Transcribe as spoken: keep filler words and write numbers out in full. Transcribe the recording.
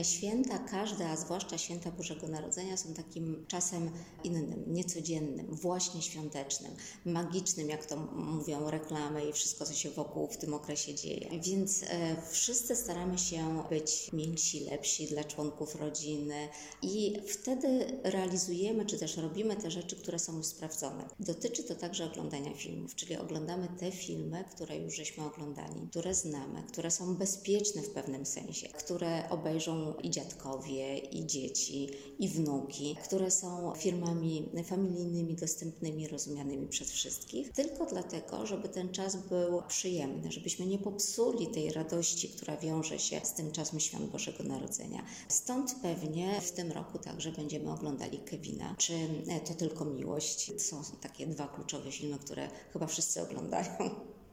Święta każde, a zwłaszcza święta Bożego Narodzenia są takim czasem innym, niecodziennym, właśnie świątecznym, magicznym, jak to mówią reklamy i wszystko, co się wokół w tym okresie dzieje. Więc e, wszyscy staramy się być milsi, lepsi dla członków rodziny i wtedy realizujemy, czy też robimy te rzeczy, które są już sprawdzone. Dotyczy to także oglądania filmów, czyli oglądamy te filmy, które już żeśmy oglądali, które znamy, które są bezpieczne w pewnym sensie, które obejrzą i dziadkowie, i dzieci, i wnuki, które są filmami familijnymi, dostępnymi, rozumianymi przez wszystkich, tylko dlatego, żeby ten czas był przyjemny, żebyśmy nie popsuli tej radości, która wiąże się z tym czasem Świąt Bożego Narodzenia. Stąd pewnie w tym roku także będziemy oglądali Kevina, czy To tylko miłość. To są takie dwa kluczowe filmy, które chyba wszyscy oglądają.